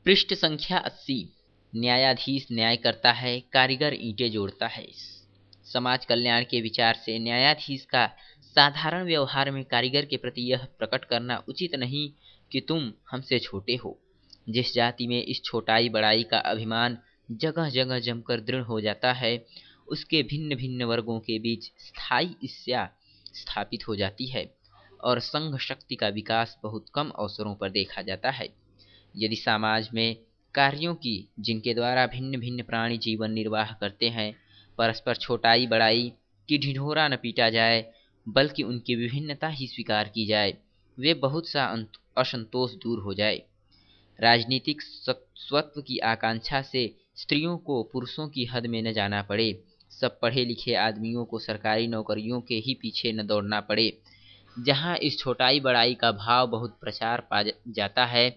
पृष्ठ संख्या 80। न्यायाधीश न्याय करता है, कारीगर ईंटें जोड़ता है। समाज कल्याण के विचार से न्यायाधीश का साधारण व्यवहार में कारीगर के प्रति यह प्रकट करना उचित नहीं कि तुम हमसे छोटे हो। जिस जाति में इस छोटाई बड़ाई का अभिमान जगह जगह जमकर दृढ़ हो जाता है, उसके भिन्न भिन्न वर्गों के बीच स्थायी ईर्ष्या स्थापित हो जाती है और संघ शक्ति का विकास बहुत कम अवसरों पर देखा जाता है। यदि समाज में कार्यों की, जिनके द्वारा भिन्न भिन्न प्राणी जीवन निर्वाह करते हैं, परस्पर छोटाई बड़ाई की ढिढोरा न पीटा जाए, बल्कि उनकी विभिन्नता ही स्वीकार की जाए, वे बहुत सा असंतोष दूर हो जाए। राजनीतिक स्वत्व की आकांक्षा से स्त्रियों को पुरुषों की हद में न जाना पड़े, सब पढ़े लिखे आदमियों को सरकारी नौकरियों के ही पीछे न दौड़ना पड़े। जहाँ इस छोटाई बड़ाई का भाव बहुत प्रचार पा जाता है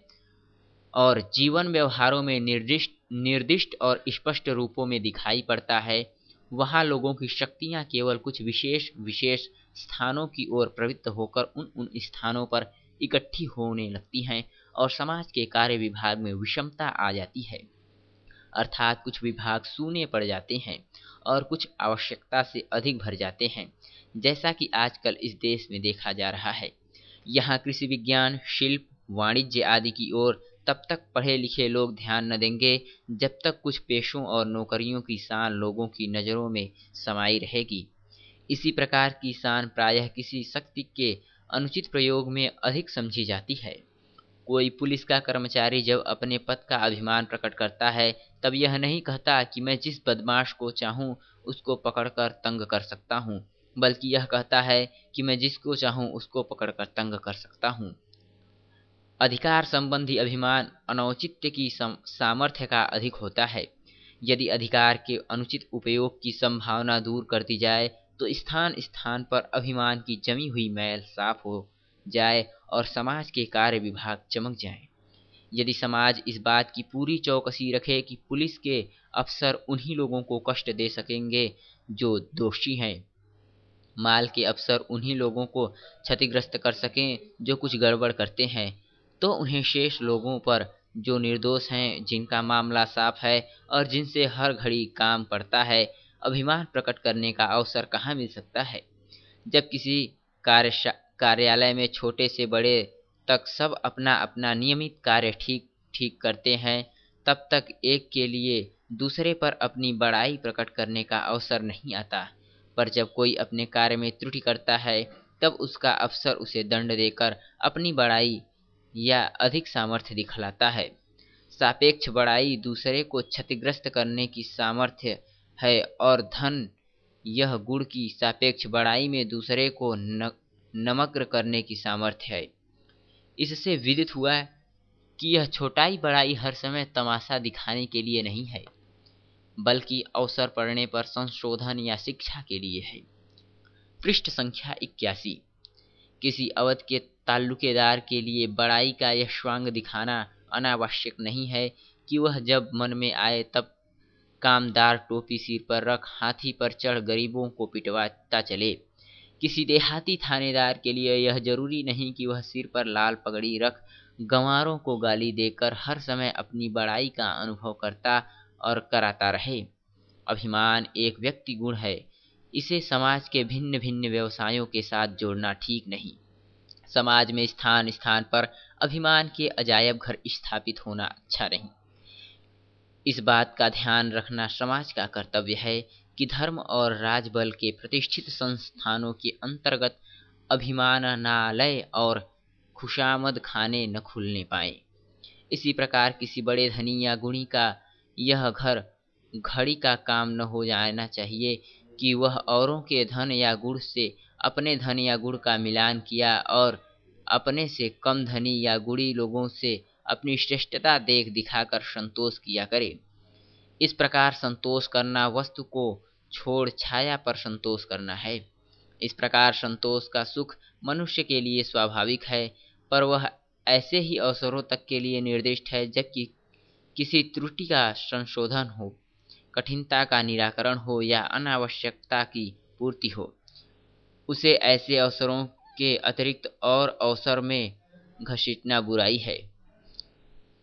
और जीवन व्यवहारों में निर्दिष्ट और स्पष्ट रूपों में दिखाई पड़ता है, वहाँ लोगों की शक्तियाँ केवल कुछ विशेष विशेष स्थानों की ओर प्रवृत्त होकर उन स्थानों पर इकट्ठी होने लगती हैं और समाज के कार्य विभाग में विषमता आ जाती है। अर्थात कुछ विभाग सूने पड़ जाते हैं और कुछ आवश्यकता से अधिक भर जाते हैं, जैसा कि आजकल इस देश में देखा जा रहा है। यहाँ कृषि विज्ञान, शिल्प, वाणिज्य आदि की ओर तब तक पढ़े लिखे लोग ध्यान न देंगे जब तक कुछ पेशों और नौकरियों की शान लोगों की नज़रों में समाई रहेगी। इसी प्रकार की शान प्रायः किसी शक्ति के अनुचित प्रयोग में अधिक समझी जाती है। कोई पुलिस का कर्मचारी जब अपने पद का अभिमान प्रकट करता है, तब यह नहीं कहता कि मैं जिस बदमाश को चाहूँ उसको पकड़कर तंग कर सकता हूँ, बल्कि यह कहता है कि मैं जिसको चाहूँ उसको पकड़कर तंग कर सकता हूँ। अधिकार संबंधी अभिमान अनौचित्य की सामर्थ्य का अधिक होता है। यदि अधिकार के अनुचित उपयोग की संभावना दूर कर दी जाए, तो स्थान स्थान पर अभिमान की जमी हुई मैल साफ हो जाए और समाज के कार्य विभाग चमक जाएं। यदि समाज इस बात की पूरी चौकसी रखे कि पुलिस के अफसर उन्हीं लोगों को कष्ट दे सकेंगे जो दोषी हैं, माल के अफसर उन्हीं लोगों को क्षतिग्रस्त कर सकें जो कुछ गड़बड़ करते हैं, तो उन्हें शेष लोगों पर जो निर्दोष हैं, जिनका मामला साफ है और जिनसे हर घड़ी काम पड़ता है, अभिमान प्रकट करने का अवसर कहाँ मिल सकता है। जब किसी कार्यालय में छोटे से बड़े तक सब अपना अपना नियमित कार्य ठीक ठीक करते हैं, तब तक एक के लिए दूसरे पर अपनी बड़ाई प्रकट करने का अवसर नहीं आता। पर जब कोई अपने कार्य में त्रुटि करता है, तब उसका अफसर उसे दंड देकर अपनी बड़ाई या अधिक सामर्थ्य दिखलाता है। सापेक्ष बड़ाई दूसरे को क्षतिग्रस्त करने की सामर्थ्य है और धन यह गुण की सापेक्ष बड़ाई में दूसरे को नमग्न करने की सामर्थ्य है। इससे विदित हुआ कि यह छोटाई बड़ाई हर समय तमाशा दिखाने के लिए नहीं है, बल्कि अवसर पड़ने पर संशोधन या शिक्षा के लिए है। पृष्ठ संख्या 81। किसी अवध के ताल्लुकेदार के लिए बड़ाई का यह श्वांग दिखाना अनावश्यक नहीं है कि वह जब मन में आए तब कामदार टोपी सिर पर रख हाथी पर चढ़ गरीबों को पिटवाता चले। किसी देहाती थानेदार के लिए यह जरूरी नहीं कि वह सिर पर लाल पगड़ी रख गंवारों को गाली देकर हर समय अपनी बड़ाई का अनुभव करता और कराता रहे। अभिमान एक व्यक्ति गुण है, इसे समाज के भिन्न भिन्न व्यवसायों के साथ जोड़ना ठीक नहीं। समाज में स्थान स्थान पर अभिमान के अजायब घर स्थापित होना अच्छा नहीं। इस बात का ध्यान रखना समाज का कर्तव्य है कि धर्म और राजबल के प्रतिष्ठित संस्थानों के अंतर्गत अभिमानालय और खुशामद खाने न खुलने पाए। इसी प्रकार किसी बड़े धनी या गुणी का यह घर घड़ी का काम न हो जाना चाहिए कि वह औरों के धन या गुण से अपने धन या गुण का मिलान किया और अपने से कम धनी या गुणी लोगों से अपनी श्रेष्ठता देख दिखाकर संतोष किया करे। इस प्रकार संतोष करना वस्तु को छोड़ छाया पर संतोष करना है। इस प्रकार संतोष का सुख मनुष्य के लिए स्वाभाविक है, पर वह ऐसे ही अवसरों तक के लिए निर्दिष्ट है जबकि किसी त्रुटि का संशोधन हो, कठिनता का निराकरण हो या अनावश्यकता की पूर्ति हो। उसे ऐसे अवसरों के अतिरिक्त और अवसर में घसीटना बुराई है।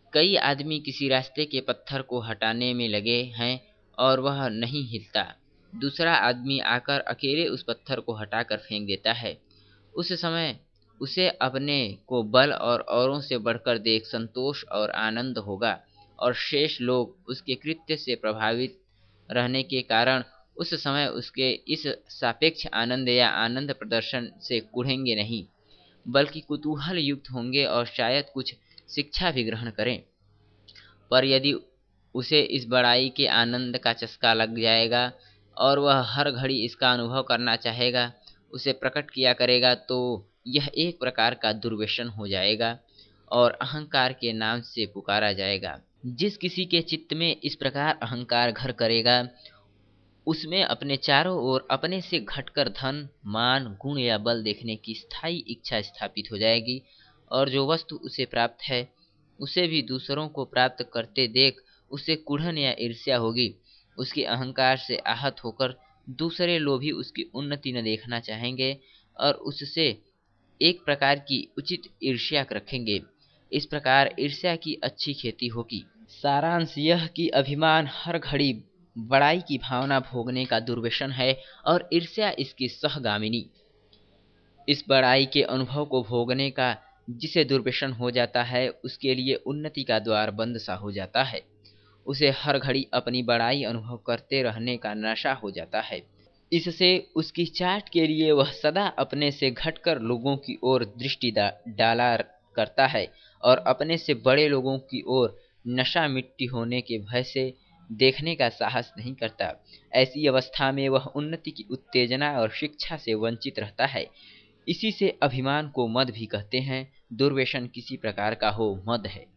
कई आदमी किसी रास्ते के पत्थर को हटाने में लगे हैं और वह नहीं हिलता। दूसरा आदमी आकर अकेले उस पत्थर को हटाकर फेंक देता है। उस समय उसे अपने को बल और औरों से बढ़कर देख संतोष और आनंद होगा, और शेष लोग उसके कृत्य से प्रभावित रहने के कारण उस समय उसके इस सापेक्ष आनंद या आनंद प्रदर्शन से कुढ़ेंगे नहीं, बल्कि कुतूहल युक्त होंगे और शायद कुछ शिक्षा भी ग्रहण करें। पर यदि उसे इस बड़ाई के आनंद का चस्का लग जाएगा और वह हर घड़ी इसका अनुभव करना चाहेगा, उसे प्रकट किया करेगा, तो यह एक प्रकार का दुर्व्यसन हो जाएगा और अहंकार के नाम से पुकारा जाएगा। जिस किसी के चित्त में इस प्रकार अहंकार घर करेगा, उसमें अपने चारों ओर अपने से घटकर धन, मान, गुण या बल देखने की स्थायी इच्छा स्थापित हो जाएगी, और जो वस्तु उसे प्राप्त है उसे भी दूसरों को प्राप्त करते देख उसे कुढ़न या ईर्ष्या होगी। उसके अहंकार से आहत होकर दूसरे लोभी उसकी उन्नति न देखना चाहेंगे और उससे एक प्रकार की उचित ईर्ष्या रखेंगे। इस प्रकार ईर्ष्या की अच्छी खेती होगी। सारांश यह कि अभिमान हर घड़ी बड़ाई की भावना भोगने का दुर्व्यसन है और ईर्ष्या इसकी सहगामिनी। इस बड़ाई के अनुभव को भोगने का जिसे दुर्व्यसन हो जाता है, उसके लिए उन्नति का द्वार बंद सा हो जाता है। उसे हर घड़ी अपनी बड़ाई अनुभव करते रहने का नशा हो जाता है। इससे उसकी चाट के लिए वह सदा अपने से घटकर लोगों की ओर दृष्टि डाला करता है और अपने से बड़े लोगों की ओर नशा मिट्टी होने के भय से देखने का साहस नहीं करता। ऐसी अवस्था में वह उन्नति की उत्तेजना और शिक्षा से वंचित रहता है। इसी से अभिमान को मद भी कहते हैं। दुर्व्यसन किसी प्रकार का हो, मद है।